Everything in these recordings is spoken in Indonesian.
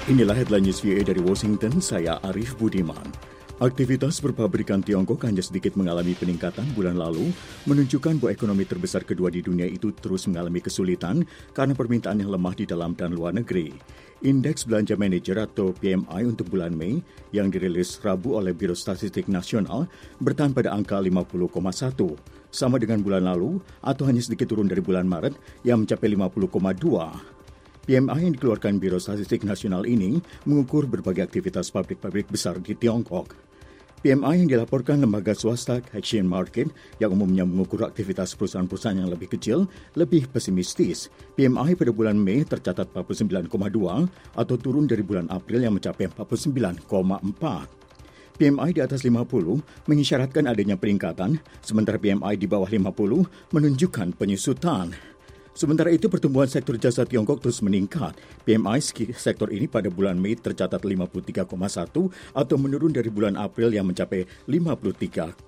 Inilah headline news VOA dari Washington, saya Arif Budiman. Aktivitas berpabrikan Tiongkok hanya sedikit mengalami peningkatan bulan lalu, menunjukkan bahwa ekonomi terbesar kedua di dunia itu terus mengalami kesulitan karena permintaan yang lemah di dalam dan luar negeri. Indeks Belanja Manajer atau PMI untuk bulan Mei yang dirilis Rabu oleh Biro Statistik Nasional bertahan pada angka 50,1, sama dengan bulan lalu atau hanya sedikit turun dari bulan Maret yang mencapai 50,2. PMI yang dikeluarkan Biro Statistik Nasional ini mengukur berbagai aktivitas pabrik-pabrik besar di Tiongkok. PMI yang dilaporkan lembaga swasta Caixin Market yang umumnya mengukur aktivitas perusahaan-perusahaan yang lebih kecil, lebih pesimistis. PMI pada bulan Mei tercatat 49,2 atau turun dari bulan April yang mencapai 49,4. PMI di atas 50 mengisyaratkan adanya peningkatan, sementara PMI di bawah 50 menunjukkan penyusutan. Sementara itu, pertumbuhan sektor jasa Tiongkok terus meningkat. PMI sektor ini pada bulan Mei tercatat 53,1 atau menurun dari bulan April yang mencapai 53,5.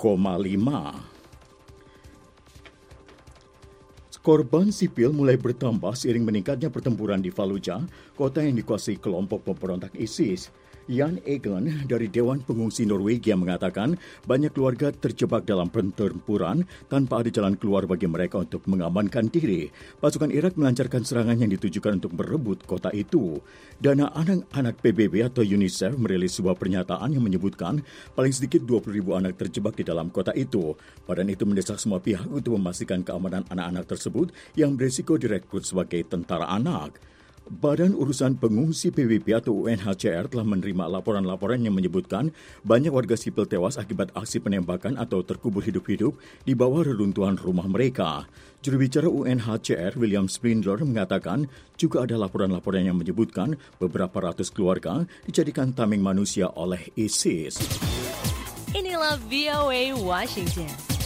Korban sipil mulai bertambah seiring meningkatnya pertempuran di Fallujah, kota yang dikuasai kelompok pemberontak ISIS. Jan Egeland dari Dewan Pengungsi Norwegia mengatakan banyak keluarga terjebak dalam pertempuran tanpa ada jalan keluar bagi mereka untuk mengamankan diri. Pasukan Irak melancarkan serangan yang ditujukan untuk merebut kota itu. Dana Anak-anak PBB atau UNICEF merilis sebuah pernyataan yang menyebutkan paling sedikit 20.000 anak terjebak di dalam kota itu. Badan itu mendesak semua pihak untuk memastikan keamanan anak-anak tersebut yang berisiko direkrut sebagai tentara anak. Badan Urusan Pengungsi PBB atau UNHCR telah menerima laporan-laporan yang menyebutkan banyak warga sipil tewas akibat aksi penembakan atau terkubur hidup-hidup di bawah reruntuhan rumah mereka. Juru bicara UNHCR William Sprindler mengatakan juga ada laporan-laporan yang menyebutkan beberapa ratus keluarga dijadikan tameng manusia oleh ISIS. Inilah VOA Washington.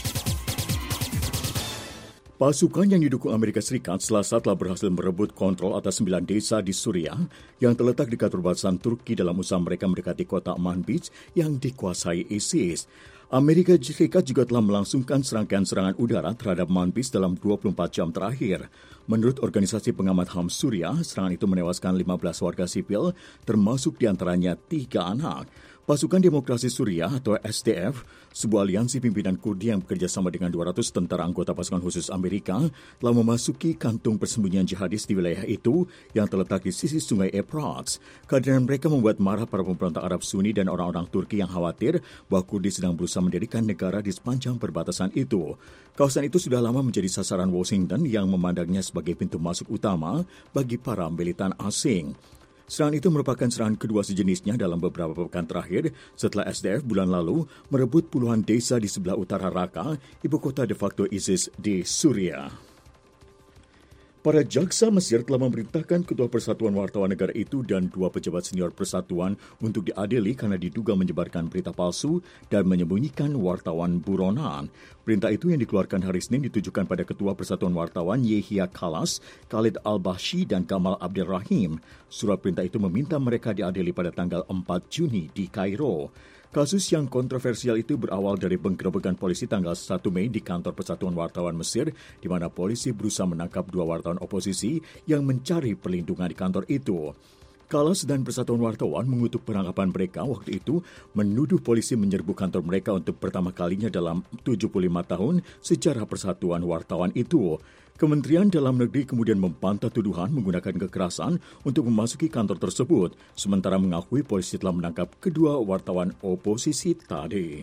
Pasukan yang didukung Amerika Serikat Selasa telah berhasil merebut kontrol atas 9 desa di Suriah yang terletak di perbatasan Turki dalam usaha mereka mendekati kota Manbij yang dikuasai ISIS. Amerika Serikat juga telah melangsungkan serangkaian serangan udara terhadap Manbij dalam 24 jam terakhir. Menurut organisasi pengamat HAM Suriah, serangan itu menewaskan 15 warga sipil, termasuk diantaranya 3 anak. Pasukan Demokrasi Suriah atau SDF, sebuah aliansi pimpinan Kurdi yang bekerja sama dengan 200 tentara anggota pasukan khusus Amerika, telah memasuki kantung persembunyian jihadis di wilayah itu yang terletak di sisi sungai Efrat. Kehadiran mereka membuat marah para pemberontak Arab Sunni dan orang-orang Turki yang khawatir bahwa Kurdi sedang berusaha mendirikan negara di sepanjang perbatasan itu. Kawasan itu sudah lama menjadi sasaran Washington yang memandangnya sebagai pintu masuk utama bagi para militan asing. Serangan itu merupakan serangan kedua sejenisnya dalam beberapa pekan terakhir setelah SDF bulan lalu merebut puluhan desa di sebelah utara Raqqa, ibu kota de facto ISIS di Suriah. Para jaksa Mesir telah memerintahkan Ketua Persatuan Wartawan Negara itu dan 2 pejabat senior persatuan untuk diadili karena diduga menyebarkan berita palsu dan menyembunyikan wartawan buronan. Perintah itu yang dikeluarkan hari Senin ditujukan pada Ketua Persatuan Wartawan Yehia Kalas, Khalid Al-Bashi dan Kamal Abdelrahim. Surat perintah itu meminta mereka diadili pada tanggal 4 Juni di Kairo. Kasus yang kontroversial itu berawal dari penggerebekan polisi tanggal 1 Mei di kantor Persatuan Wartawan Mesir, di mana polisi berusaha menangkap 2 wartawan oposisi yang mencari perlindungan di kantor itu. Kalas dan Persatuan Wartawan mengutuk penangkapan mereka waktu itu menuduh polisi menyerbu kantor mereka untuk pertama kalinya dalam 75 tahun sejarah Persatuan Wartawan itu. Kementerian Dalam Negeri kemudian membantah tuduhan menggunakan kekerasan untuk memasuki kantor tersebut, sementara mengakui polisi telah menangkap kedua wartawan oposisi tadi.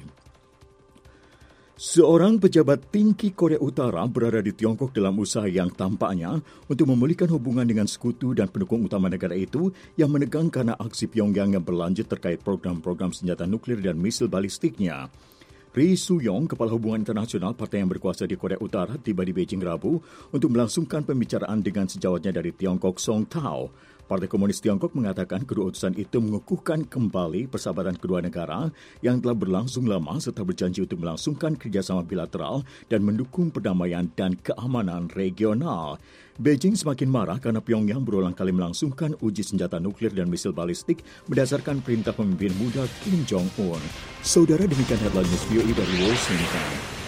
Seorang pejabat tinggi Korea Utara berada di Tiongkok dalam usaha yang tampaknya untuk memulihkan hubungan dengan sekutu dan pendukung utama negara itu yang menegang karena aksi Pyongyang yang berlanjut terkait program-program senjata nuklir dan misil balistiknya. Ri Suyong, Kepala Hubungan Internasional Partai yang berkuasa di Korea Utara, tiba di Beijing Rabu untuk melangsungkan pembicaraan dengan sejawatnya dari Tiongkok Song Tao. Partai Komunis Tiongkok mengatakan kedua utusan itu mengukuhkan kembali persahabatan kedua negara yang telah berlangsung lama serta berjanji untuk melangsungkan kerjasama bilateral dan mendukung perdamaian dan keamanan regional. Beijing semakin marah karena Pyongyang berulang kali melangsungkan uji senjata nuklir dan misil balistik berdasarkan perintah pemimpin muda Kim Jong-un. Saudara, demikian headline news VOA dari Washington.